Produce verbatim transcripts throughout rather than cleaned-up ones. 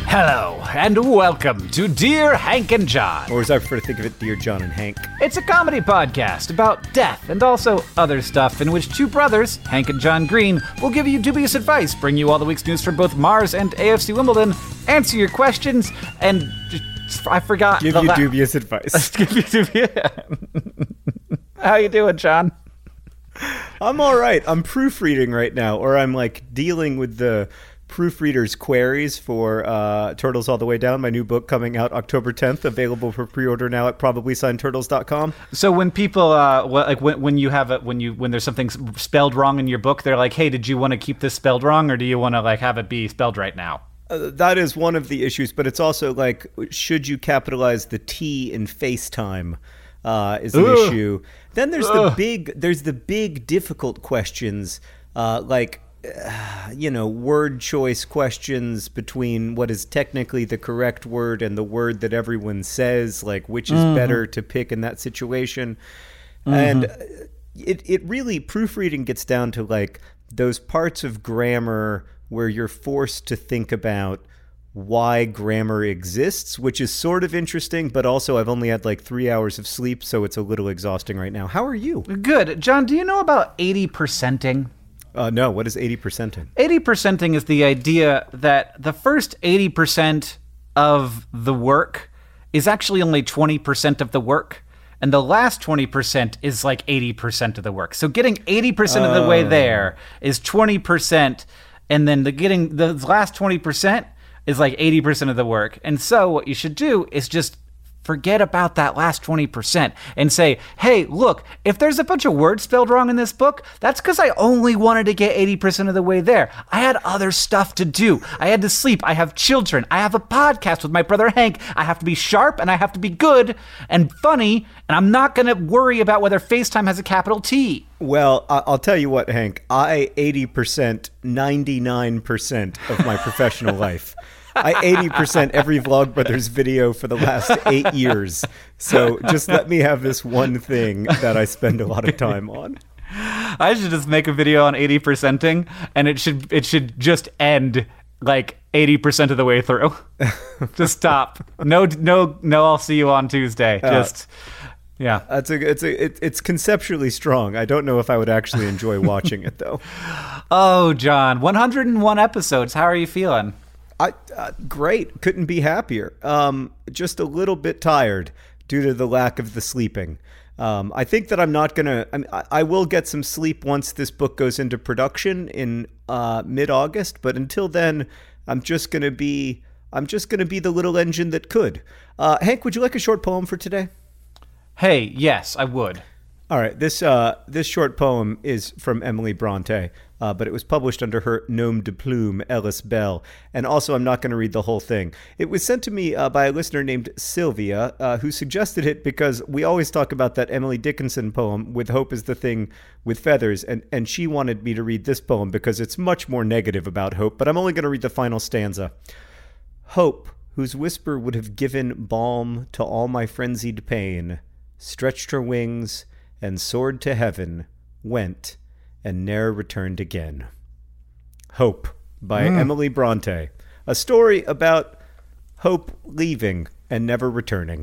Hello, and welcome to Dear Hank and John. Or as I prefer to think of it, Dear John and Hank. It's a comedy podcast about death and also other stuff in which two brothers, Hank and John Green, will give you dubious advice, bring you all the week's news from both Mars and A F C Wimbledon, answer your questions, and I forgot. Give you la- dubious advice. Give you dubious. How you doing, John? I'm all right. I'm proofreading right now, or I'm like dealing with the proofreader's queries for uh, Turtles All the Way Down, my new book coming out October tenth, available for pre-order now at probably signed turtles dot com. So when people, uh, like when, when you have it, when you when there's something spelled wrong in your book, they're like, "Hey, did you want to keep this spelled wrong, or do you want to like have it be spelled right now?" Uh, that is one of the issues, but it's also like, should you capitalize the T in FaceTime? Uh, is an Ugh. issue. Then there's Ugh. the big, there's the big difficult questions, uh, like. Uh, you know, word choice questions between what is technically the correct word and the word that everyone says, like which is mm-hmm. better to pick in that situation. Mm-hmm. And it, it really, proofreading gets down to like those parts of grammar where you're forced to think about why grammar exists, which is sort of interesting, but also I've only had like three hours of sleep, so it's a little exhausting right now. How are you? Good. John, do you know about eighty percenting? Uh, no, what is eighty percenting? eighty percenting is the idea that the first eighty percent of the work is actually only twenty percent of the work, and the last twenty percent is like eighty percent of the work. So getting eighty percent of the way there is twenty percent, and then the getting the last twenty percent is like eighty percent of the work. And so what you should do is just forget about that last twenty percent and say, hey, look, if there's a bunch of words spelled wrong in this book, that's because I only wanted to get eighty percent of the way there. I had other stuff to do. I had to sleep. I have children. I have a podcast with my brother Hank. I have to be sharp and I have to be good and funny, and I'm not going to worry about whether FaceTime has a capital T. Well, I'll tell you what, Hank, I eighty percent, ninety-nine percent of my professional life. I eighty percent every Vlogbrothers video for the last eight years. So just let me have this one thing that I spend a lot of time on. I should just make a video on eighty percenting, and it should it should just end like eighty percent of the way through. Just stop. No, no, no. I'll see you on Tuesday. Just. Uh, Yeah, that's a it's a it, it's conceptually strong. I don't know if I would actually enjoy watching it though. Oh, John, one hundred one episodes. How are you feeling? I uh, great. Couldn't be happier. Um, just a little bit tired due to the lack of the sleeping. Um, I think that I'm not gonna. I, mean, I, I will get some sleep once this book goes into production in uh, mid-August. But until then, I'm just gonna be. I'm just gonna be the little engine that could. Uh, Hank, would you like a short poem for today? Hey, yes, I would. All right, this uh, this short poem is from Emily Bronte, uh, but it was published under her nom de plume, Ellis Bell. And also, I'm not going to read the whole thing. It was sent to me uh, by a listener named Sylvia, uh, who suggested it because we always talk about that Emily Dickinson poem, With Hope is the Thing with Feathers, and, and she wanted me to read this poem because it's much more negative about hope, but I'm only going to read the final stanza. Hope, whose whisper would have given balm to all my frenzied pain, stretched her wings and soared to heaven, went, and ne'er returned again. Hope, by mm. Emily Bronte. A story about hope leaving and never returning.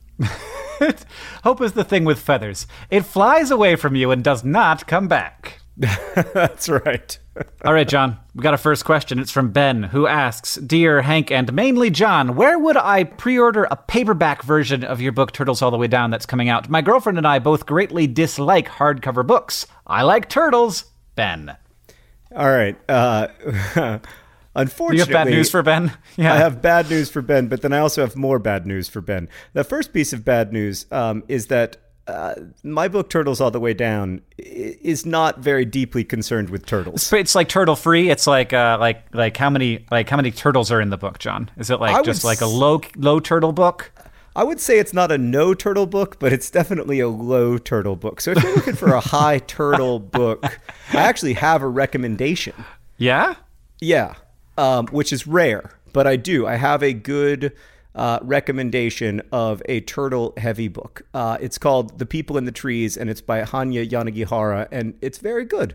Hope is the thing with feathers. It flies away from you and does not come back. That's right. All right, John, we got a first question. It's from Ben, who asks, Dear Hank and mainly John, where would I pre-order a paperback version of your book, Turtles All the Way Down, that's coming out? My girlfriend and I both greatly dislike hardcover books. I like turtles, Ben. All right. Uh, unfortunately... Do you have bad news for Ben? Yeah. I have bad news for Ben, but then I also have more bad news for Ben. The first piece of bad news um, is that Uh, my book, Turtles All the Way Down, is not very deeply concerned with turtles. It's like turtle free. It's like uh, like like how many like how many turtles are in the book, John? Is it like I just like a low low turtle book? I would say it's not a no turtle book, but it's definitely a low turtle book. So if you're looking for a high turtle book, I actually have a recommendation. Yeah? Yeah, um, which is rare, but I do. I have a good uh, recommendation of a turtle-heavy book. Uh, it's called The People in the Trees, and it's by Hanya Yanagihara, and it's very good.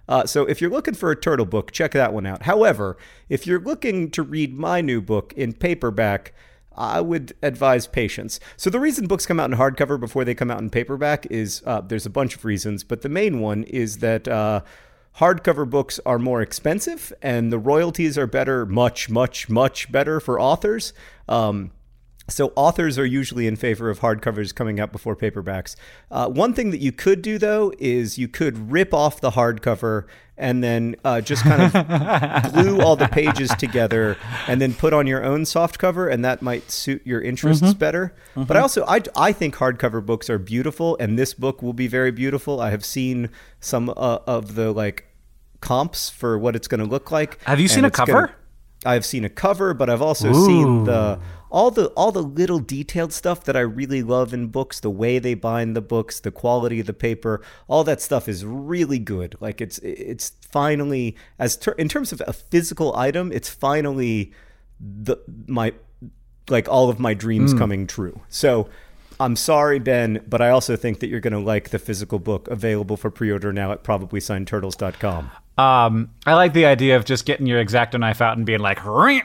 Uh, so if you're looking for a turtle book, check that one out. However, if you're looking to read my new book in paperback, I would advise patience. So the reason books come out in hardcover before they come out in paperback is uh, there's a bunch of reasons, but the main one is that uh, hardcover books are more expensive and the royalties are better, much, much, much better for authors. Um, So authors are usually in favor of hardcovers coming out before paperbacks. Uh, one thing that you could do, though, is you could rip off the hardcover and then uh, just kind of glue all the pages together and then put on your own softcover, and that might suit your interests mm-hmm. better. Mm-hmm. But I also, I, I think hardcover books are beautiful, and this book will be very beautiful. I have seen some uh, of the like comps for what it's going to look like. Have you seen a cover? Gonna, I've seen a cover, but I've also Ooh. seen the... All the all the little detailed stuff that I really love in books, the way they bind the books, the quality of the paper, all that stuff is really good. Like it's it's finally, as ter- in terms of a physical item, it's finally the my like all of my dreams mm. coming true. So I'm sorry, Ben, but I also think that you're going to like the physical book available for pre-order now at probably signed turtles dot com. Um, I like the idea of just getting your X-Acto knife out and being like,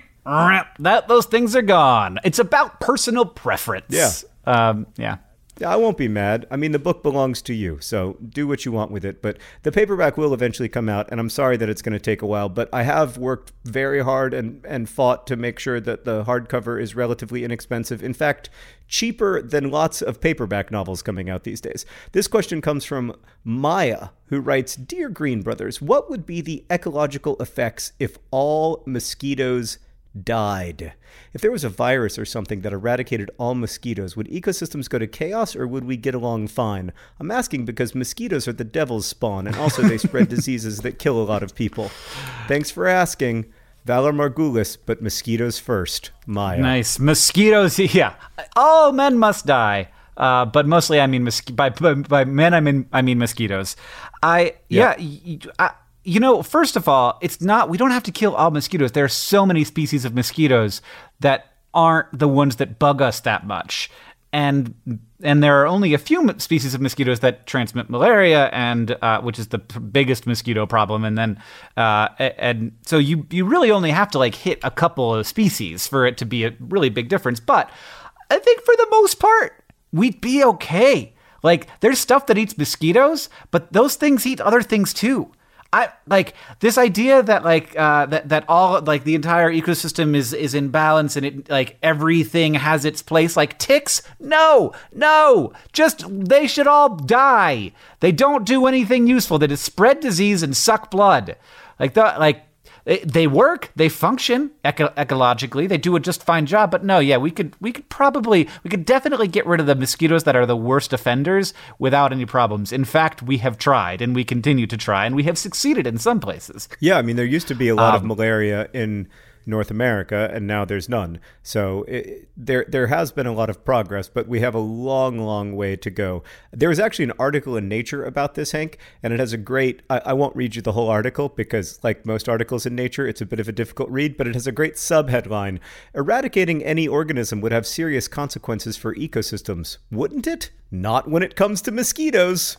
that those things are gone. It's about personal preference. Yeah. Um, yeah. I won't be mad. I mean, the book belongs to you, so do what you want with it. But the paperback will eventually come out, and I'm sorry that it's going to take a while, but I have worked very hard and, and fought to make sure that the hardcover is relatively inexpensive. In fact, cheaper than lots of paperback novels coming out these days. This question comes from Maya, who writes, Dear Green Brothers, what would be the ecological effects if all mosquitoes died? If there was a virus or something that eradicated all mosquitoes, would ecosystems go to chaos or would we get along fine? I'm asking because mosquitoes are the devil's spawn and also they spread diseases that kill a lot of people. Thanks for asking. Valor Margulis, but mosquitoes first. Maya. Nice. Mosquitoes, yeah. All men must die. Uh, but mostly I mean, mos- by, by, by men I mean, I mean mosquitoes. I, yeah, yeah I, You know, first of all, it's not, we don't have to kill all mosquitoes. There are so many species of mosquitoes that aren't the ones that bug us that much. And and there are only a few species of mosquitoes that transmit malaria, and uh, which is the p- biggest mosquito problem. And then, uh, and so you, you really only have to like hit a couple of species for it to be a really big difference. But I think for the most part, we'd be okay. Like, there's stuff that eats mosquitoes, but those things eat other things too. I like this idea that like uh, that that all like the entire ecosystem is is in balance and it like everything has its place. Like ticks, no, no, just they should all die. They don't do anything useful. They just spread disease and suck blood. Like the like they work, they function eco- ecologically. They do a just fine job. But no, yeah, we could we could probably we could definitely get rid of the mosquitoes that are the worst offenders without any problems. In fact, we have tried and we continue to try and we have succeeded in some places. Yeah, I mean, there used to be a lot um, of malaria in North America, and now there's none. So it, there there has been a lot of progress, but we have a long, long way to go. There was actually an article in Nature about this, Hank, and it has a great, I, I won't read you the whole article because like most articles in Nature, it's a bit of a difficult read, but it has a great subheadline. Eradicating any organism would have serious consequences for ecosystems, wouldn't it? Not when it comes to mosquitoes.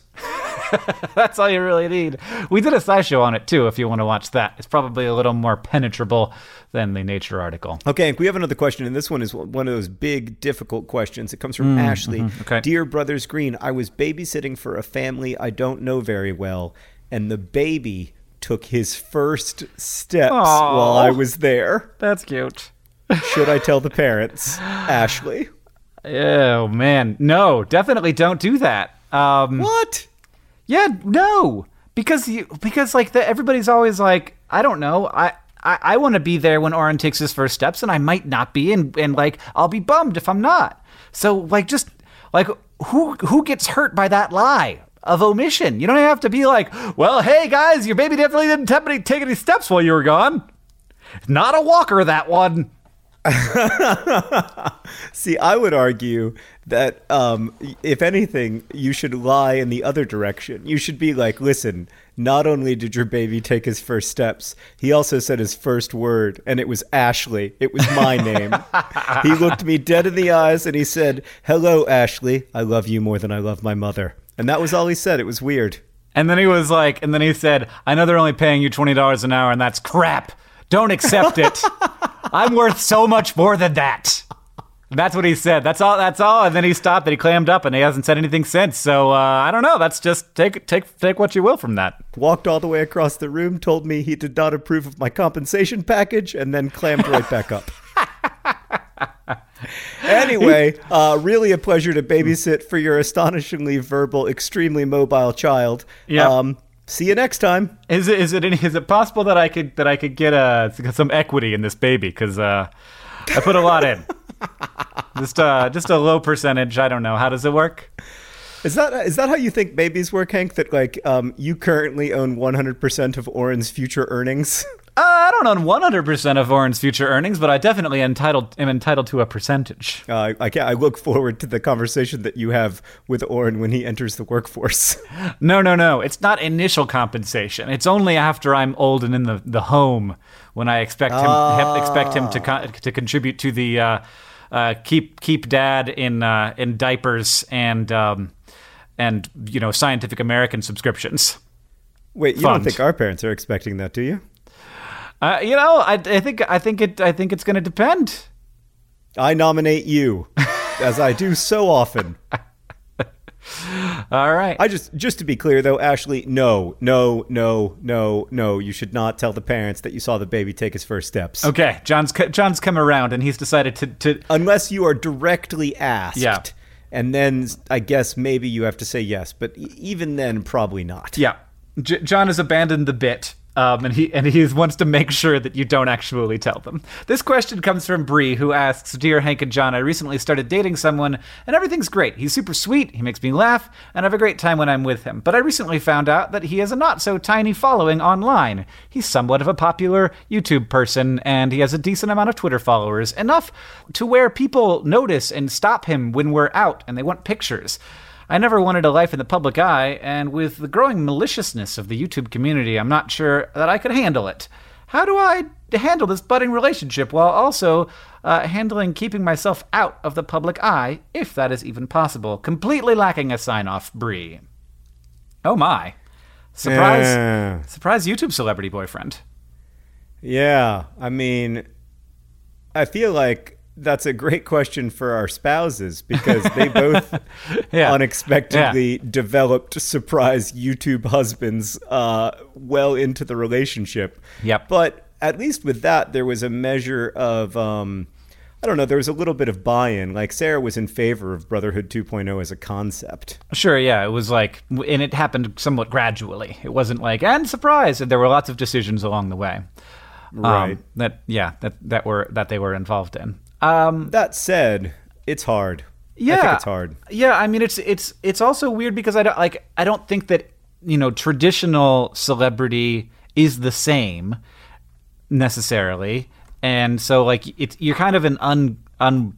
That's all you really need. We did a SciShow on it, too, if you want to watch that. It's probably a little more penetrable than the Nature article. Okay, we have another question, and this one is one of those big, difficult questions. It comes from mm, Ashley. Mm-hmm, okay. Dear Brothers Green, I was babysitting for a family I don't know very well, and the baby took his first steps Aww, while I was there. That's cute. Should I tell the parents? Ashley. Oh, man. No, definitely don't do that. Um, what? Yeah, no. Because, you, because like, the, everybody's always like, I don't know, I... I, I want to be there when Oren takes his first steps, and I might not be, and, and like I'll be bummed if I'm not. So like just like who who gets hurt by that lie of omission? You don't have to be like, well, hey guys, your baby definitely didn't take any, take any steps while you were gone. Not a walker, that one. See, I would argue that um, if anything, you should lie in the other direction. You should be like, listen, not only did your baby take his first steps, he also said his first word, and it was Ashley. It was my name. He looked me dead in the eyes and he said, hello, Ashley. I love you more than I love my mother. And that was all he said. It was weird. And then he was like, and then he said, I know they're only paying you twenty dollars an hour, and that's crap. Don't accept it. I'm worth so much more than that. That's what he said. That's all. That's all. And then he stopped and he clammed up and he hasn't said anything since. So uh, I don't know. That's just take take take what you will from that. Walked all the way across the room, told me he did not approve of my compensation package, and then clammed right back up. Anyway, uh, really a pleasure to babysit for your astonishingly verbal, extremely mobile child. Yeah. Um, see you next time. Is it is it any, is it possible that I could that I could get uh, some equity in this baby? Because uh, I put a lot in. Just uh, just a low percentage. I don't know. How does it work? Is that is that how you think babies work, Hank? That like um, you currently own one hundred percent of Oren's future earnings? Uh, I don't own one hundred percent of Oren's future earnings, but I definitely entitled am entitled to a percentage. Uh, I, I look forward to the conversation that you have with Oren when he enters the workforce. No, no, no. It's not initial compensation. It's only after I'm old and in the, the home when I expect him Ah. expect him to con- to contribute to the uh, uh, keep keep dad in uh, in diapers and um, and you know Scientific American subscriptions. Wait, you Fund. don't think our parents are expecting that, do you? Uh, you know, I, I think I think it I think it's going to depend. I nominate you, as I do so often. All right. I just, just to be clear though, Ashley, no, no, no, no, no. You should not tell the parents that you saw the baby take his first steps. Okay, John's co- John's come around and he's decided to to Unless you are directly asked. Yeah. And then I guess maybe you have to say yes, but e- even then, probably not. yeah. J- John has abandoned the bit. Um, and he and he wants to make sure that you don't actually tell them. This question comes from Bree, who asks, Dear Hank and John, I recently started dating someone, and everything's great. He's super sweet, he makes me laugh, and I have a great time when I'm with him. But I recently found out that he has a not-so-tiny following online. He's somewhat of a popular YouTube person, and he has a decent amount of Twitter followers, enough to where people notice and stop him when we're out, and they want pictures. I never wanted a life in the public eye, and with the growing maliciousness of the YouTube community, I'm not sure that I could handle it. How do I handle this budding relationship while also uh, handling keeping myself out of the public eye, if that is even possible? Completely lacking a sign-off, Bree. Oh my. Surprise, Yeah. surprise YouTube celebrity boyfriend. Yeah, I mean, I feel like that's a great question for our spouses because they both Yeah. unexpectedly developed surprise YouTube husbands uh, well into the relationship. Yep. But at least with that, there was a measure of, um, I don't know, there was a little bit of buy-in. Like Sarah was in favor of Brotherhood two point oh as a concept. Sure, yeah, it was like, and it happened somewhat gradually. It wasn't like, and surprise, and there were lots of decisions along the way. Right. Um, that, yeah, that, that were, that they were involved in. Um, That said, it's hard. yeah, I think it's hard. Yeah, I mean, it's, it's, it's also weird because I don't, like, I don't think that, you know, traditional celebrity is the same necessarily. And so, like, it's, you're kind of an un,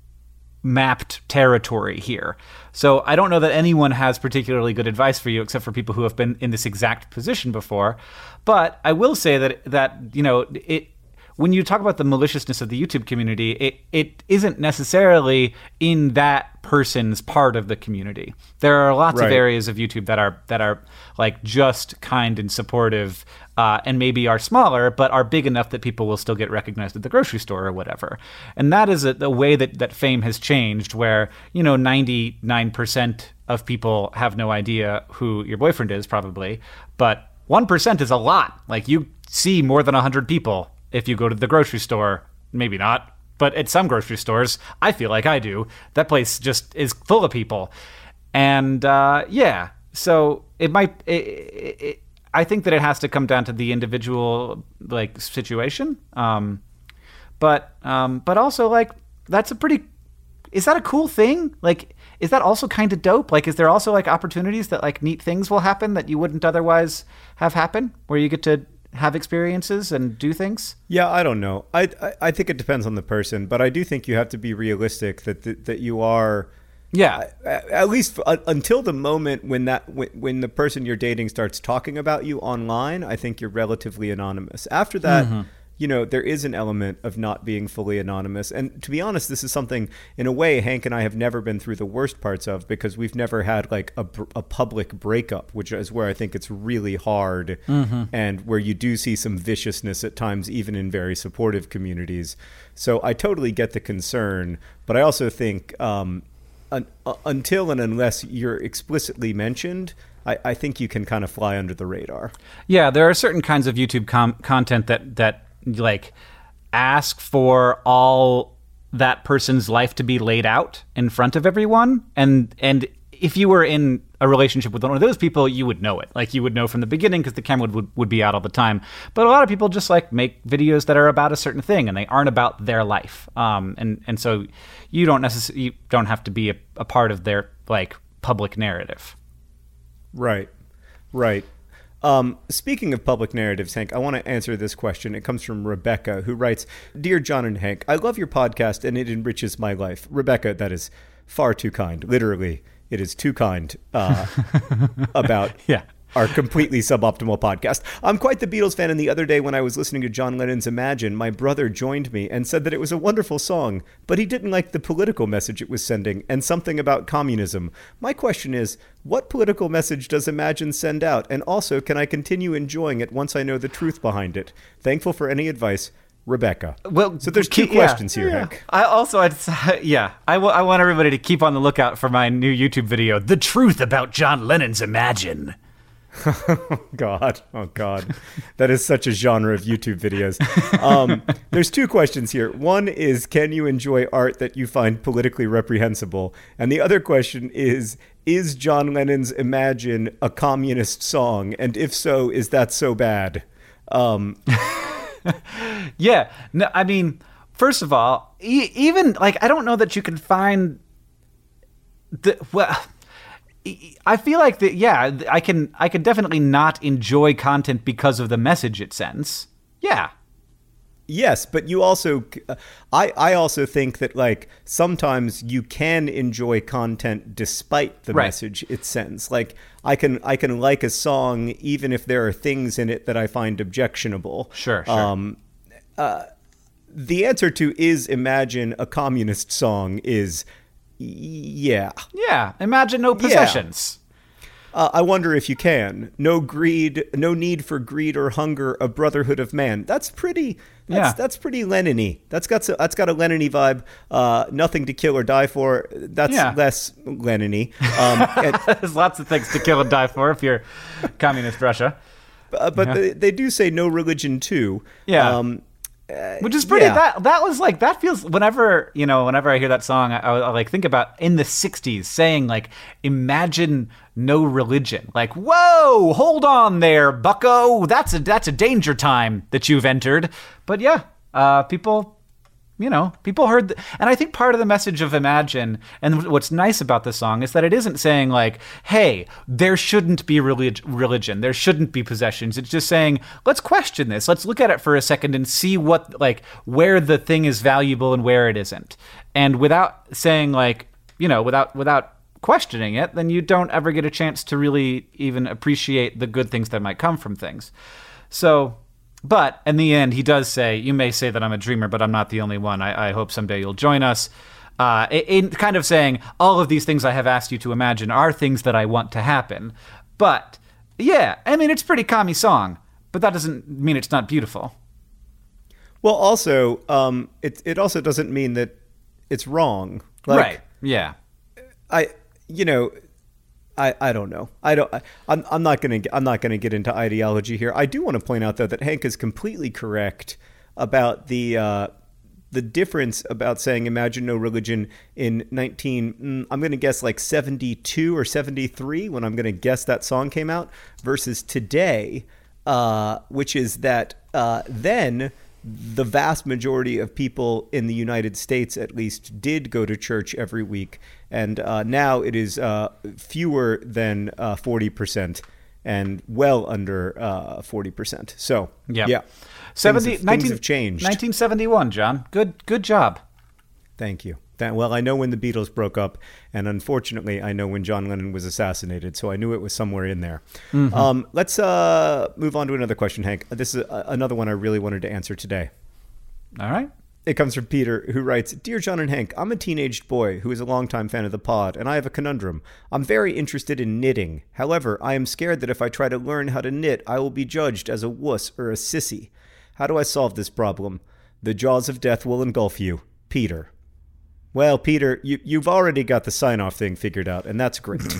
unmapped territory here. So I don't know that anyone has particularly good advice for you, except for people who have been in this exact position before. But I will say that, that you know, it when you talk about the maliciousness of the YouTube community, it, it isn't necessarily in that person's part of the community. There are lots Right. of areas of YouTube that are that are like just kind and supportive, uh, and maybe are smaller, but are big enough that people will still get recognized at the grocery store or whatever. And that is a, the way that, that fame has changed, where, you know, ninety-nine percent of people have no idea who your boyfriend is, probably, but one percent is a lot. Like, you see more than one hundred people if you go to the grocery store. Maybe not, but at some grocery stores, I feel like I do. That place just is full of people. And uh, yeah, so it might, it, it, it, I think that it has to come down to the individual, like, situation. Um, but, um, but also, like, that's a pretty, is that a cool thing? Like, is that also kind of dope? Like, is there also, like, opportunities that, like, neat things will happen that you wouldn't otherwise have happen, where you get to have experiences and do things? Yeah, I don't know. I, I I think it depends on the person, but I do think you have to be realistic that that, that you are. Yeah. At at least uh, until the moment when that when, when the person you're dating starts talking about you online, I think you're relatively anonymous. After that, Mm-hmm. you know, there is an element of not being fully anonymous. And to be honest, this is something, in a way, Hank and I have never been through the worst parts of, because we've never had like a, a public breakup, which is where I think it's really hard, mm-hmm. and where you do see some viciousness at times, even in very supportive communities. So I totally get the concern, but I also think um, un- uh, until and unless you're explicitly mentioned, I, I think you can kind of fly under the radar. Yeah, there are certain kinds of YouTube com- content that that like ask for all that person's life to be laid out in front of everyone, and and if you were in a relationship with one of those people, you would know it. Like, you would know from the beginning, because the camera would, would, would be out all the time. But a lot of people just like make videos that are about a certain thing, and they aren't about their life. Um, and and so you don't necessarily you don't have to be a, a part of their like public narrative. Right, right. Um, speaking of public narratives, Hank, I want to answer this question. It comes from Rebecca, who writes, "Dear John and Hank, I love your podcast and it enriches my life." Rebecca, that is far too kind. Literally, it is too kind uh, about yeah. our completely suboptimal podcast. I'm quite the Beatles fan, and the other day when I was listening to John Lennon's Imagine, my brother joined me and said that it was a wonderful song, but he didn't like the political message it was sending and something about communism. My question is, what political message does Imagine send out? And also, can I continue enjoying it once I know the truth behind it? Thankful for any advice, Rebecca. Well, so there's two yeah, questions here, yeah. Hank. I also, I'd, yeah, I, w- I want everybody to keep on the lookout for my new YouTube video, "The Truth About John Lennon's Imagine." Oh, God. Oh, God. That is such a genre of YouTube videos. Um, there's two questions here. One is, can you enjoy art that you find politically reprehensible? And the other question is, is John Lennon's Imagine a communist song? And if so, is that so bad? Um, yeah. No, I mean, first of all, e- even, like, I don't know that you can find the, well... I feel like that. Yeah, I can. I can definitely not enjoy content because of the message it sends. Yeah. Yes, but you also, uh, I, I also think that like sometimes you can enjoy content despite the right. message it sends. Like I can, I can like a song even if there are things in it that I find objectionable. Sure. Sure. Um, uh, the answer to is Imagine a communist song is. Yeah. Yeah. Imagine no possessions. Yeah. Uh, I wonder if you can. No greed, no need for greed or hunger, a brotherhood of man. That's pretty. That's, yeah. that's pretty Lennon-y. That's got that's got a Lennon-y vibe. Uh, nothing to kill or die for. That's yeah. less Lennon-y. Um, and, There's lots of things to kill and die for if you're communist Russia. Uh, but yeah. they, they do say no religion too. Yeah. Um, Uh, Which is pretty. Yeah. That that was like that feels. Whenever you know, whenever I hear that song, I, I, I like think about in the sixties saying like, "Imagine no religion." Like, whoa, hold on there, Bucko. That's a that's a danger time that you've entered. But yeah, uh, people. You know, people heard, th- and I think part of the message of Imagine, and what's nice about this song is that it isn't saying like, hey, there shouldn't be relig- religion, there shouldn't be possessions. It's just saying, let's question this. Let's look at it for a second and see what, like, where the thing is valuable and where it isn't. And without saying like, you know, without, without questioning it, then you don't ever get a chance to really even appreciate the good things that might come from things. So... But in the end, he does say, "You may say that I'm a dreamer, but I'm not the only one. I, I hope someday you'll join us." Uh, in kind of saying, all of these things I have asked you to imagine are things that I want to happen. But yeah, I mean, it's a pretty commie song, but that doesn't mean it's not beautiful. Well, also, um, it it also doesn't mean that it's wrong. Like, right? Yeah. I, you know. I, I don't know. I don't. I, I'm I'm not gonna I'm not gonna get into ideology here. I do want to point out though that Hank is completely correct about the uh, the difference about saying "Imagine no religion" in nineteen. I'm gonna guess like seventy-two or seventy-three when I'm gonna guess that song came out versus today, uh, which is that uh, then. The vast majority of people in the United States, at least, did go to church every week. And uh, now it is uh, fewer than uh, forty percent and well under uh, forty percent. So, yep. yeah. seventy, things, have, nineteen, things have changed. nineteen seventy-one, John. Good, good job. Thank you. That, well, I know when the Beatles broke up, and unfortunately, I know when John Lennon was assassinated, so I knew it was somewhere in there. Mm-hmm. Um, let's uh, move on to another question, Hank. This is a, another one I really wanted to answer today. All right. It comes from Peter, who writes, Dear John and Hank, I'm a teenaged boy who is a longtime fan of the pod, and I have a conundrum. I'm very interested in knitting. However, I am scared that if I try to learn how to knit, I will be judged as a wuss or a sissy. How do I solve this problem? The jaws of death will engulf you. Peter. Well, Peter, you, you've already got the sign-off thing figured out, and that's great.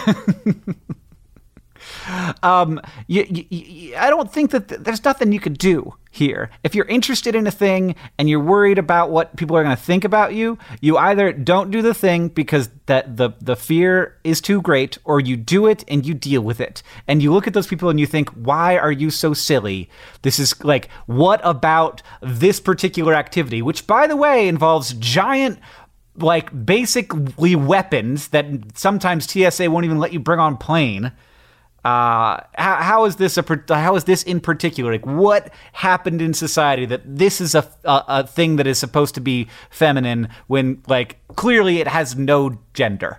um, you, you, you, I don't think that th- there's nothing you could do here. If you're interested in a thing and you're worried about what people are going to think about you, you either don't do the thing because that the, the fear is too great, or you do it and you deal with it. And you look at those people and you think, why are you so silly? This is like, what about this particular activity, which, by the way, involves giant, like, basically weapons that sometimes T S A won't even let you bring on plane. Uh, how, how is this a how is this in particular? Like, what happened in society that this is a, a a thing that is supposed to be feminine when, like, clearly it has no gender?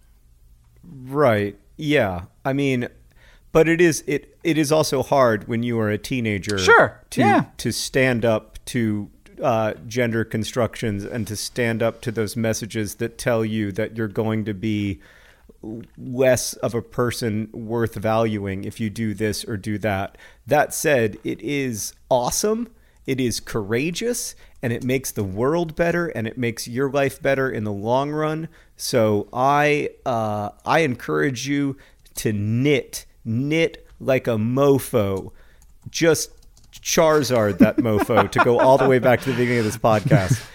Right. Yeah. I mean, but it is it it is also hard when you are a teenager. Sure. To yeah. to stand up to uh, gender constructions and to stand up to those messages that tell you that you're going to be less of a person worth valuing if you do this or do that. That said, it is awesome, it is courageous, and it makes the world better, and it makes your life better in the long run. So I uh, I encourage you to knit, knit like a mofo. Just Charizard that mofo, to go all the way back to the beginning of this podcast.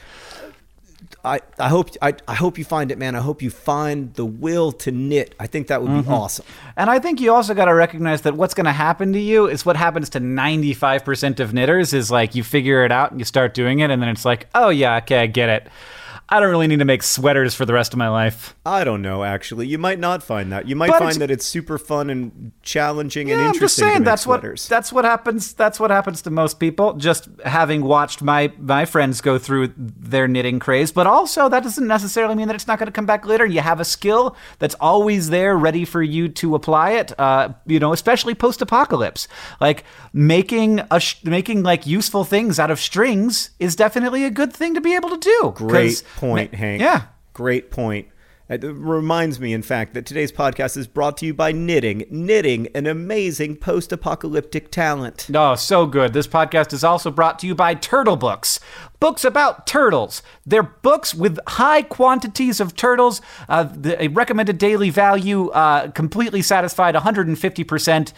I, I hope I, I hope you find it, man. I hope you find the will to knit. I think that would be mm-hmm. awesome. And I think you also got to recognize that what's going to happen to you is what happens to ninety-five percent of knitters is, like, you figure it out and you start doing it, and then it's like, oh yeah, okay, I get it. I don't really need to make sweaters for the rest of my life. I don't know, actually. You might not find that. You might but find that it's super fun and challenging yeah, and interesting I'm just saying, to make that's sweaters. What, that's what happens That's what happens to most people, just having watched my, my friends go through their knitting craze. But also, that doesn't necessarily mean that it's not going to come back later. You have a skill that's always there, ready for you to apply it, uh, you know, especially post-apocalypse. Like, making, a sh- making like, useful things out of strings is definitely a good thing to be able to do. Great point, Hank. Yeah. Great point. It reminds me, in fact, that today's podcast is brought to you by Knitting. Knitting, an amazing post-apocalyptic talent. Oh, so good. This podcast is also brought to you by Turtle Books. Books about turtles. They're books with high quantities of turtles, uh, the, a recommended daily value, uh, completely satisfied, one hundred fifty percent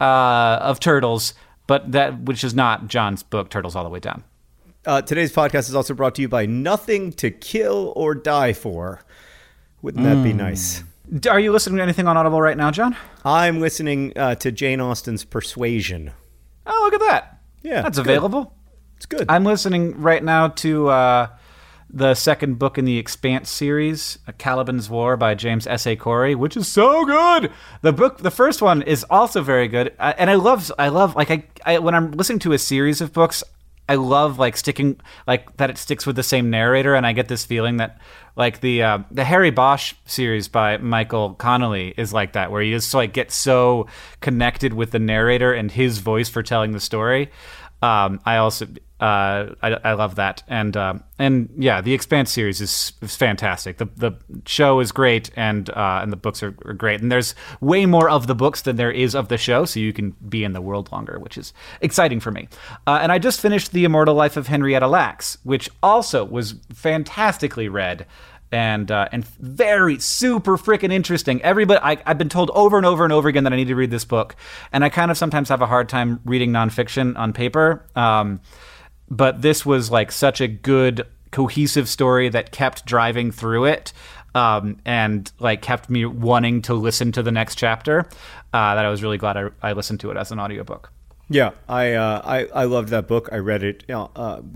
uh, of turtles, but that which is not John's book, Turtles All the Way Down. Uh, today's podcast is also brought to you by Nothing to Kill or Die For. Wouldn't that mm. be nice? Are you listening to anything on Audible right now, John? I'm listening uh, to Jane Austen's Persuasion. Oh, look at that. Yeah. That's it's available. Good. It's good. I'm listening right now to uh, the second book in the Expanse series, Caliban's War by James S A. Corey, which is so good. The book, the first one is also very good. Uh, and I love, I love, like, I, I when I'm listening to a series of books, I love, like, sticking, like, that it sticks with the same narrator, and I get this feeling that, like, the uh, the Harry Bosch series by Michael Connelly is like that, where you just, like, get so connected with the narrator and his voice for telling the story. Um, I also, uh, I, I love that, and uh, and yeah, the Expanse series is, is fantastic. The the show is great, and uh, and the books are, are great. And there's way more of the books than there is of the show, so you can be in the world longer, which is exciting for me. Uh, and I just finished The Immortal Life of Henrietta Lacks, which also was fantastically read. And uh, and very super freaking interesting. Everybody, I, I've been told over and over and over again that I need to read this book, and I kind of sometimes have a hard time reading nonfiction on paper. Um, but this was like such a good, cohesive story that kept driving through it, um, and like kept me wanting to listen to the next chapter. Uh, that I was really glad I, I listened to it as an audiobook. Yeah, I uh, I I loved that book. I read it, you know, uh, with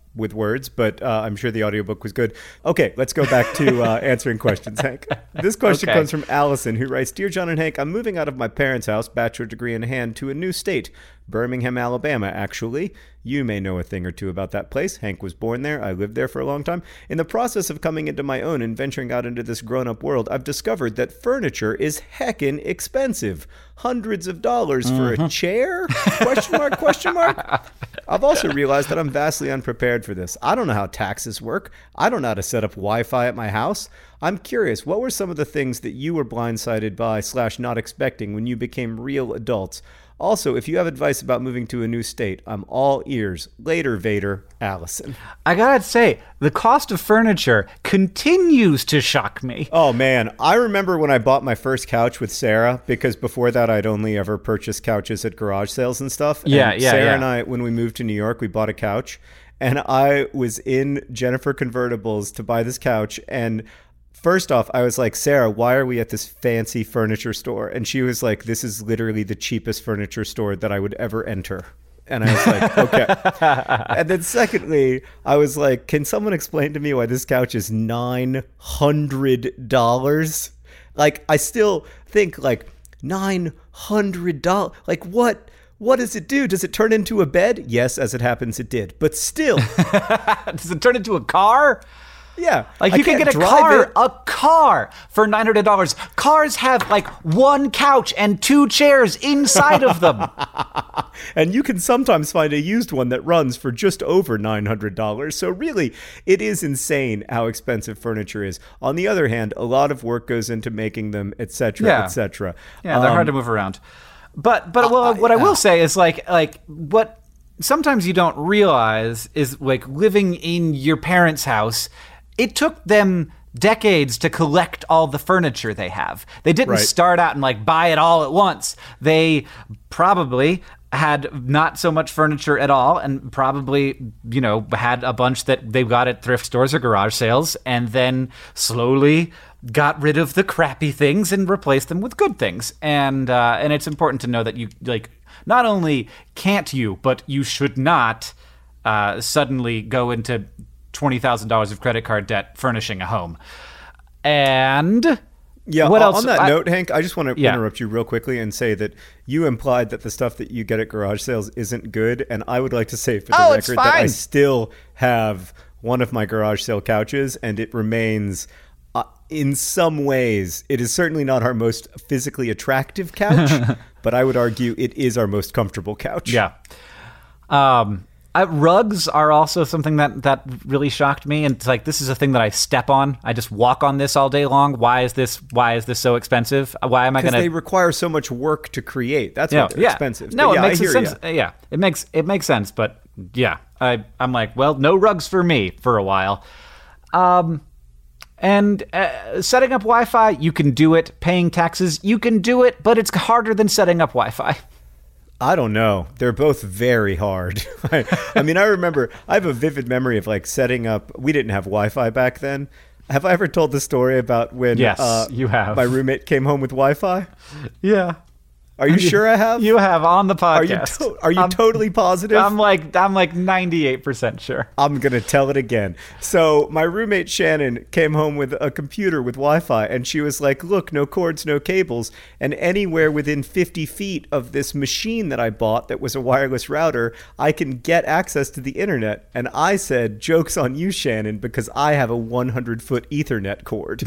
with words, but uh, I'm sure the audiobook was good. Okay, let's go back to uh, answering questions, Hank. This question Okay. comes from Allison, who writes, Dear John and Hank, I'm moving out of my parents' house, bachelor degree in hand, to a new state, Birmingham, Alabama, actually. You may know a thing or two about that place. Hank was born there. I lived there for a long time. In the process of coming into my own and venturing out into this grown-up world, I've discovered that furniture is heckin' expensive. Hundreds of dollars for a chair? Question mark, question mark? I've also realized that I'm vastly unprepared for this. I don't know how taxes work. I don't know how to set up Wi-Fi at my house. I'm curious, what were some of the things that you were blindsided by slash not expecting when you became real adults? Also, if you have advice about moving to a new state, I'm all ears. Later, Vader, Allison. I gotta say, the cost of furniture continues to shock me. Oh, man. I remember when I bought my first couch with Sarah, because before that, I'd only ever purchased couches at garage sales and stuff. Yeah, and yeah, Sarah yeah. and I, when we moved to New York, we bought a couch. And I was in Jennifer Convertibles to buy this couch. And first off, I was like, Sarah, why are we at this fancy furniture store? And she was like, this is literally the cheapest furniture store that I would ever enter. And I was like, okay. And then secondly, I was like, can someone explain to me why this couch is nine hundred dollars? Like, I still think like nine hundred dollars. Like, what? What does it do? Does it turn into a bed? Yes, as it happens, it did. But still. Does it turn into a car? Yeah. Like, I you can can't get a drive car, it. a car for nine hundred dollars. Cars have like one couch and two chairs inside of them. And you can sometimes find a used one that runs for just over nine hundred dollars. So really, it is insane how expensive furniture is. On the other hand, a lot of work goes into making them, et cetera, Yeah. et cetera. Yeah, they're hard to move around. But but well, what I will say is like like what sometimes you don't realize is like living in your parents' house. It took them decades to collect all the furniture they have. They didn't Right. start out and like buy it all at once. They probably had not so much furniture at all, and probably, you know, had a bunch that they got at thrift stores or garage sales, and then slowly got rid of the crappy things and replaced them with good things. And uh, and it's important to know that you like not only can't you, but you should not uh, suddenly go into twenty thousand dollars of credit card debt furnishing a home. And Yeah, what on else? that I- note, Hank, I just want to Yeah. interrupt you real quickly and say that you implied that the stuff that you get at garage sales isn't good, and I would like to say for the Oh, it's record that I fine. still have one of my garage sale couches, and it remains, uh, in some ways, it is certainly not our most physically attractive couch, but I would argue it is our most comfortable couch. Yeah. Um, uh, rugs are also something that, that really shocked me. And it's like, this is a thing that I step on. I just walk on this all day long. Why is this, why is this so expensive? Why am I Because going they to... require so much work to create. That's Yeah, why they're yeah. expensive. No, But it yeah, makes I hear sense. ya. Yeah, it makes it makes sense. But yeah, I I'm like, well, no rugs for me for a while. Um, and uh, setting up Wi-Fi, you can do it. Paying taxes, you can do it, but it's harder than setting up Wi-Fi. I don't know. They're both very hard. I, I mean, I remember, I have a vivid memory of like setting up, we didn't have Wi-Fi back then. Have I ever told the story about when Yes, uh, you have. my roommate came home with Wi-Fi? Yeah. Are you sure I have? You have on the Are you, podcast. to- are you I'm- totally positive? I'm like I'm like ninety-eight percent sure. I'm going to tell it again. So my roommate Shannon came home with a computer with Wi-Fi, and she was like, look, no cords, no cables, and anywhere within fifty feet of this machine that I bought that was a wireless router, I can get access to the internet. And I said, joke's on you, Shannon, because I have a hundred foot Ethernet cord.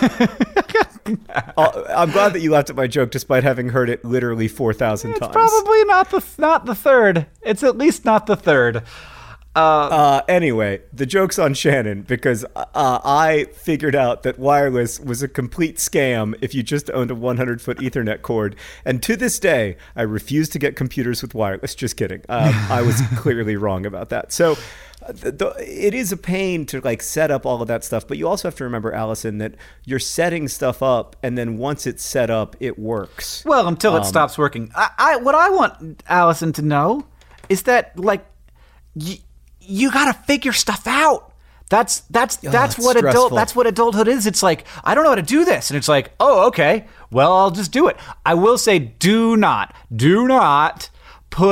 Uh, I'm glad that you laughed at my joke despite having heard it literally four thousand times. Probably not the not the third. It's at least not the third. Uh, anyway, the joke's on Shannon because uh, I figured out that wireless was a complete scam if you just owned a hundred foot Ethernet cord. And to this day, I refuse to get computers with wireless. Just kidding. Um, I was clearly wrong about that. So uh, the, the, it is a pain to like set up all of that stuff. But you also have to remember, Allison, that you're setting stuff up. And then once it's set up, it works. Well, until Um, it stops working. I, I what I want Allison to know is that like y- you got to figure stuff out. That's that's that's it's what adult stressful. that's what adulthood is. It's like, I don't know how to do this, and it's like, oh, okay, well, I'll just do it. I will say, do not, do not put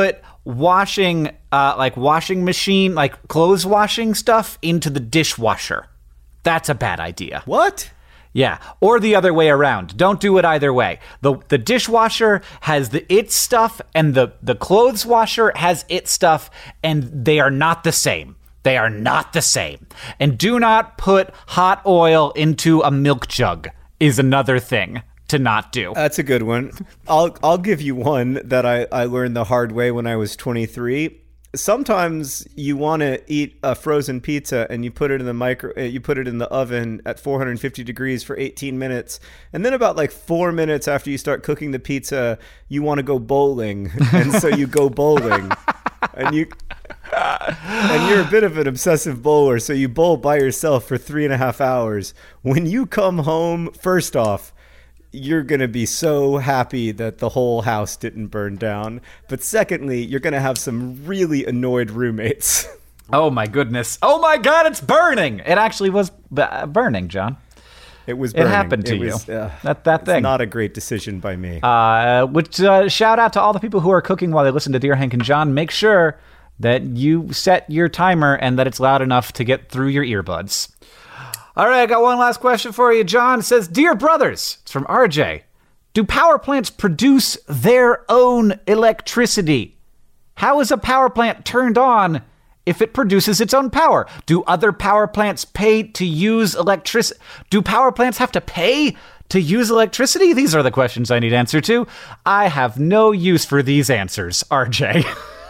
washing, uh, like washing machine, like clothes washing stuff into the dishwasher. That's a bad idea. What? Yeah, or the other way around. Don't do it either way. The the dishwasher has the its stuff, and the, the clothes washer has its stuff, and they are not the same. They are not the same. And do not put hot oil into a milk jug is another thing to not do. That's a good one. I'll I'll give you one that I, I learned the hard way when I was twenty-three. Sometimes you want to eat a frozen pizza and you put it in the micro you put it in the oven at four hundred fifty degrees for eighteen minutes, and then about like four minutes after you start cooking the pizza you want to go bowling, and so you go bowling. and you and you're a bit of an obsessive bowler, so you bowl by yourself for three and a half hours. When you come home, first off, you're going to be so happy that the whole house didn't burn down. But secondly, you're going to have some really annoyed roommates. Oh, my goodness. Oh, my God, it's burning. It actually was b- burning, John. It was burning. It happened to it you. Was, uh, that that thing. It's not a great decision by me. Uh, which, uh, shout out to all the people who are cooking while they listen to Dear Hank and John. Make sure that you set your timer and that it's loud enough to get through your earbuds. All right, I got one last question for you. John says, Dear brothers, it's from R J, do power plants produce their own electricity? How is a power plant turned on if it produces its own power? Do other power plants pay to use electricity? Do power plants have to pay to use electricity? These are the questions I need answer to. I have no use for these answers, R J.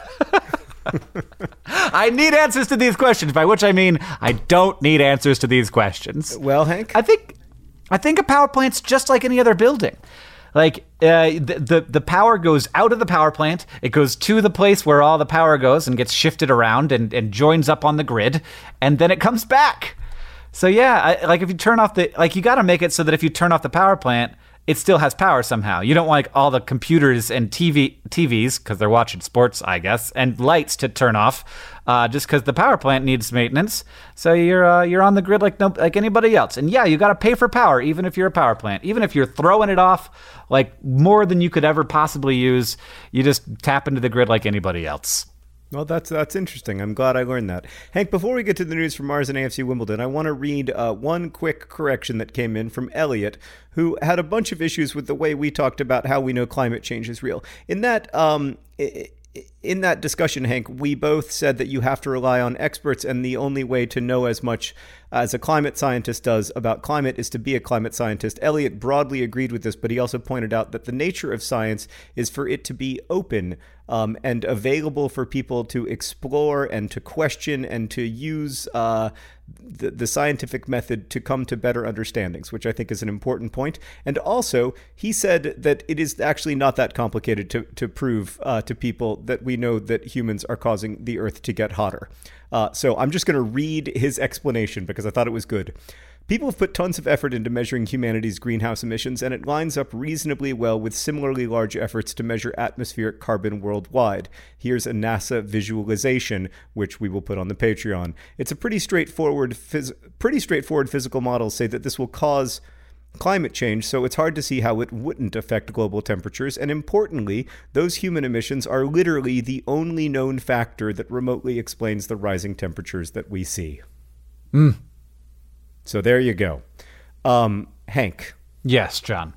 I need answers to these questions, by which I mean I don't need answers to these questions. Well, Hank? I think I think a power plant's just like any other building. Like, uh, the, the the power goes out of the power plant, it goes to the place where all the power goes and gets shifted around and, and joins up on the grid, and then it comes back. So yeah, I, like if you turn off the, like you got to make it so that if you turn off the power plant, it still has power somehow. You don't want like all the computers and T V T Vs, because they're watching sports, I guess, and lights to turn off, uh, just because the power plant needs maintenance. So you're uh, you're on the grid like no like anybody else. And yeah, you got to pay for power, even if you're a power plant, even if you're throwing it off like more than you could ever possibly use. You just tap into the grid like anybody else. Well, that's that's interesting. I'm glad I learned that. Hank, before we get to the news from Mars and A F C Wimbledon, I want to read uh, one quick correction that came in from Elliot, who had a bunch of issues with the way we talked about how we know climate change is real. In that, um, in that discussion, Hank, we both said that you have to rely on experts, and the only way to know as much as a climate scientist does about climate is to be a climate scientist. Elliot broadly agreed with this, but he also pointed out that the nature of science is for it to be open um, and available for people to explore and to question and to use uh, the, the scientific method to come to better understandings, which I think is an important point. And also, he said that it is actually not that complicated to, to prove uh, to people that we know that humans are causing the Earth to get hotter. Uh, so I'm just going to read his explanation because I thought it was good. People have put tons of effort into measuring humanity's greenhouse emissions, and it lines up reasonably well with similarly large efforts to measure atmospheric carbon worldwide. Here's a NASA visualization, which we will put on the Patreon. It's a pretty straightforward, phys- pretty straightforward physical models say that this will cause climate change, so it's hard to see how it wouldn't affect global temperatures. And importantly, those human emissions are literally the only known factor that remotely explains the rising temperatures that we see. Mm. So there you go. Um, Hank. Yes, John.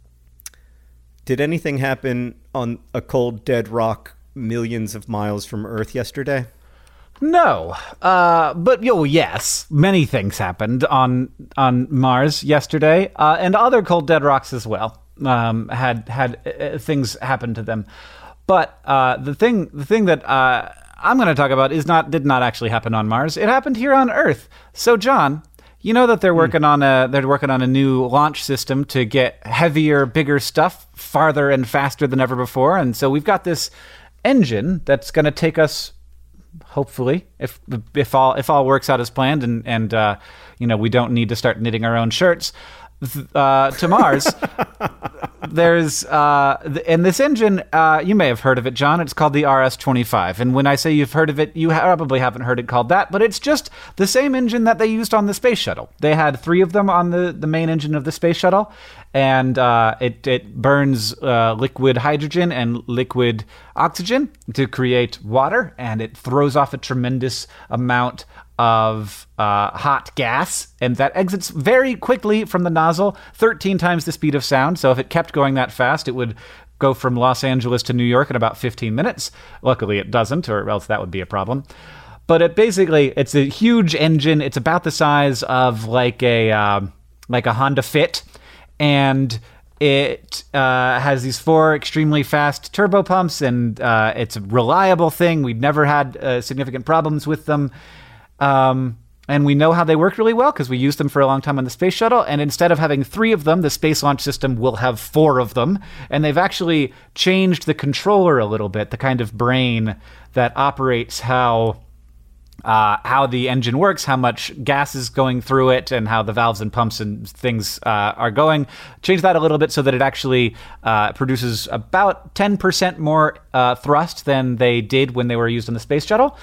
Did anything happen on a cold, dead rock millions of miles from Earth yesterday? No, uh, but yo, yes, many things happened on on Mars yesterday, uh, and other cold dead rocks as well. Um, had had uh, things happen to them, but uh, the thing the thing that uh, I'm going to talk about is not did not actually happen on Mars. It happened here on Earth. So, John, you know that they're working mm. on a they're working on a new launch system to get heavier, bigger stuff farther and faster than ever before, and so we've got this engine that's going to take us, hopefully, if if all if all works out as planned, and and uh, you know, we don't need to start knitting our own shirts, uh, to Mars. There's uh, and this engine, uh, you may have heard of it, John. It's called the R S twenty-five, and when I say you've heard of it, you probably haven't heard it called that. But it's just the same engine that they used on the space shuttle. They had three of them on the the main engine of the space shuttle, and uh, it, it burns uh, liquid hydrogen and liquid oxygen to create water, and it throws off a tremendous amount of uh, hot gas, and that exits very quickly from the nozzle, thirteen times the speed of sound. So if it kept going that fast, it would go from Los Angeles to New York in about fifteen minutes. Luckily, it doesn't, or else that would be a problem. But it basically, it's a huge engine. It's about the size of like a uh, like a Honda Fit, and it uh, has these four extremely fast turbo pumps, and uh, it's a reliable thing. We've never had uh, significant problems with them. Um, and we know how they work really well because we used them for a long time on the space shuttle. And instead of having three of them, the Space Launch System will have four of them. And they've actually changed the controller a little bit, the kind of brain that operates how uh, how the engine works, how much gas is going through it, and how the valves and pumps and things uh, are going. Change that a little bit so that it actually uh, produces about ten percent more uh, thrust than they did when they were used on the space shuttle.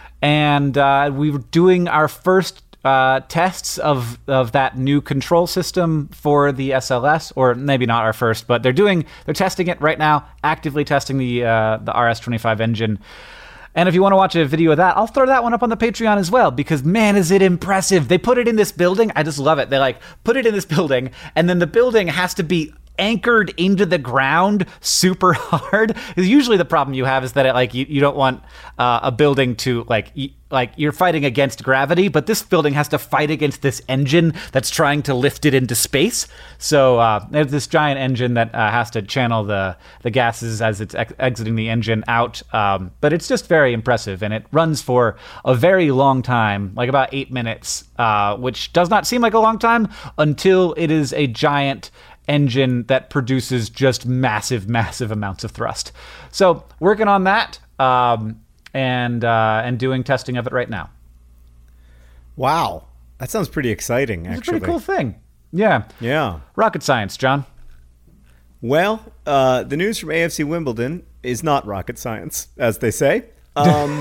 And uh, we were doing our first uh, tests of of that new control system for the S L S, or maybe not our first, but they're doing they're testing it right now, actively testing the uh, the R S twenty-five engine. And if you want to watch a video of that, I'll throw that one up on the Patreon as well, because man, is it impressive. They put it in this building. I just love it. They like put it in this building, and then the building has to be anchored into the ground super hard. Usually the problem you have is that it, like you, you don't want uh, a building to like y- like you're fighting against gravity, but this building has to fight against this engine that's trying to lift it into space. So uh, there's this giant engine that uh, has to channel the the gases as it's ex- exiting the engine out. Um, but it's just very impressive, and it runs for a very long time, like about eight minutes, uh, which does not seem like a long time until it is a giant engine that produces just massive, massive amounts of thrust. So working on that um, and uh, and doing testing of it right now. Wow, that sounds pretty exciting. It's actually, a pretty cool thing. Yeah, yeah. Rocket science, John. Well, uh, the news from A F C Wimbledon is not rocket science, as they say. Um,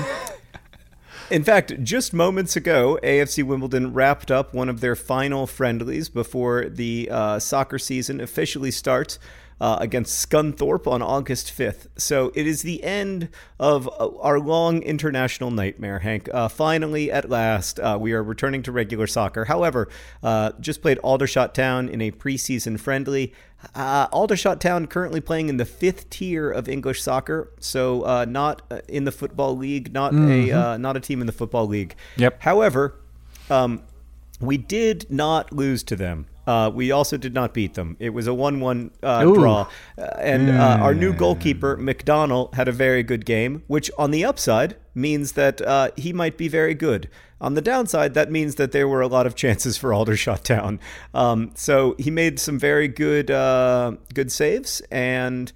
In fact, just moments ago, A F C Wimbledon wrapped up one of their final friendlies before the uh, soccer season officially starts uh, against Scunthorpe on August fifth. So it is the end of our long international nightmare, Hank. Uh, finally, at last, uh, we are returning to regular soccer. However, uh, just played Aldershot Town in a preseason friendly. Uh, Aldershot Town currently playing in the fifth tier of English soccer, so uh, not in the football league, not mm-hmm. a uh, not a team in the football league. Yep. However, um, we did not lose to them. Uh, we also did not beat them. It was a one one uh, draw. Uh, and uh, our new goalkeeper, McDonnell, had a very good game, which on the upside means that uh, he might be very good. On the downside, that means that there were a lot of chances for Aldershot Town. Um, so he made some very good uh, good saves, and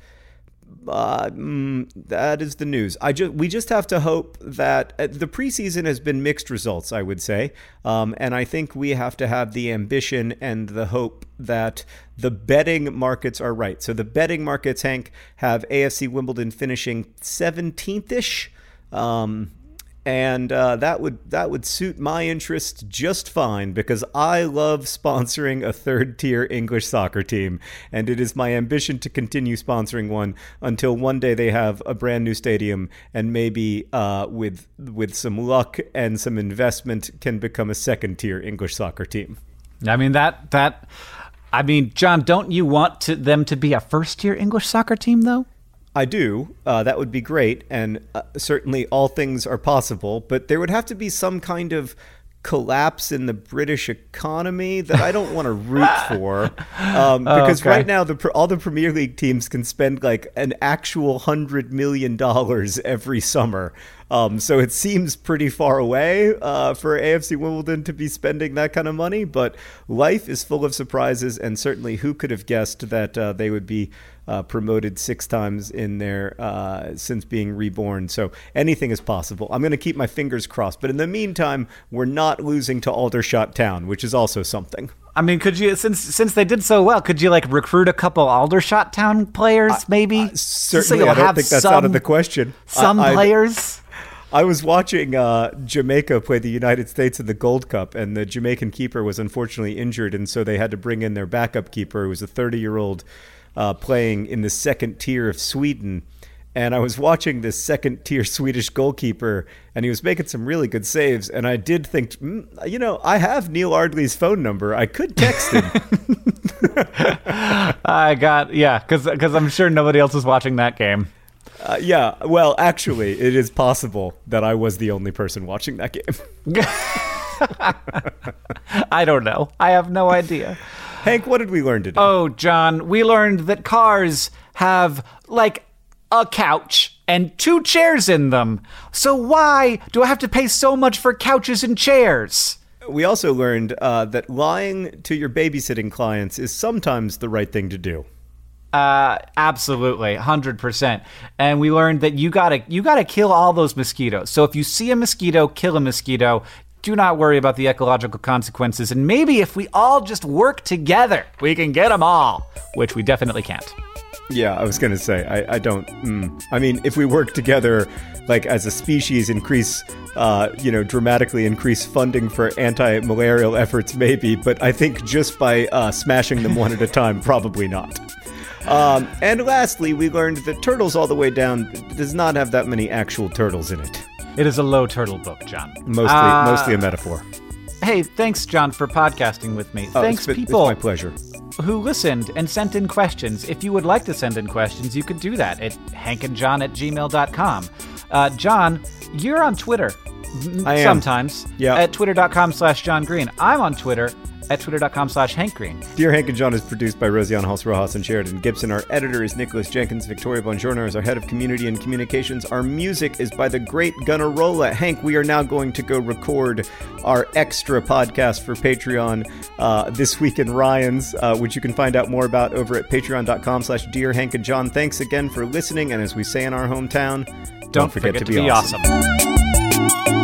uh, mm, that is the news. I just we just have to hope that uh, the preseason has been mixed results, I would say, um, and I think we have to have the ambition and the hope that the betting markets are right. So the betting markets, Hank, have A F C Wimbledon finishing seventeenth-ish. Um, And uh, that would that would suit my interest just fine, because I love sponsoring a third-tier English soccer team, and it is my ambition to continue sponsoring one until one day they have a brand new stadium, and maybe uh, with with some luck and some investment can become a second-tier English soccer team. I mean that that I mean, John, don't you want to, them to be a first-tier English soccer team though? I do. Uh, that would be great. And uh, certainly all things are possible. But there would have to be some kind of collapse in the British economy that I don't want to root for. Um, because oh, okay. right now, the all the Premier League teams can spend like an actual one hundred million dollars every summer. Um, so it seems pretty far away uh, for A F C Wimbledon to be spending that kind of money. But life is full of surprises. And certainly who could have guessed that uh, they would be Uh, promoted six times in their uh, since being reborn. So anything is possible. I'm going to keep my fingers crossed. But in the meantime, we're not losing to Aldershot Town, which is also something. I mean, could you, since since they did so well, could you like recruit a couple Aldershot Town players, maybe? Uh, uh, certainly, so I don't think that's some, out of the question. Some I, players. I was watching uh, Jamaica play the United States in the Gold Cup, and the Jamaican keeper was unfortunately injured, and so they had to bring in their backup keeper, who was a thirty-year-old uh, playing in the second tier of Sweden. And I was watching this second-tier Swedish goalkeeper, and he was making some really good saves. And I did think, mm, you know, I have Neil Ardley's phone number. I could text him. I got, yeah, because because I'm sure nobody else was watching that game. Uh, yeah, well, actually, it is possible that I was the only person watching that game. I don't know. I have no idea. Hank, what did we learn today? Oh, John, we learned that cars have, like, a couch and two chairs in them. So why do I have to pay so much for couches and chairs? We also learned uh, that lying to your babysitting clients is sometimes the right thing to do. Uh, absolutely, one hundred percent. And we learned that you gotta you gotta kill all those mosquitoes. So if you see a mosquito, kill a mosquito. Do not worry about the ecological consequences. And maybe if we all just work together, we can get them all, which we definitely can't. Yeah, I was going to say, I, I don't, mm. I mean, if we work together, like as a species, increase, uh, you know, dramatically increase funding for anti-malarial efforts, maybe, but I think just by uh, smashing them one at a time, probably not. Um, and lastly, we learned that Turtles All the Way Down does not have that many actual turtles in it. It is a low turtle book, John. Mostly, uh, mostly a metaphor. Hey, thanks, John, for podcasting with me. Oh, thanks, it's been, people. It's my pleasure. Who listened and sent in questions. If you would like to send in questions, you could do that at hankandjohn at gmail dot com. Uh, John, you're on Twitter. I am. Sometimes. Yeah. At twitter.com slash John Green. I'm on Twitter at twitter.com slash Hank Green. Dear Hank and John is produced by Rosianne Halse Rojas and Sheridan Gibson. Our editor is Nicholas Jenkins. Victoria Bongiorno is our head of community and communications. Our music is by the great Gunnarolla. Hank, we are now going to go record our extra podcast for Patreon, uh, This Week in Ryans, uh, which you can find out more about over at patreon.com slash Dear Hank and John. Thanks again for listening, and as we say in our hometown, don't, don't forget, forget to, to be, be awesome. awesome.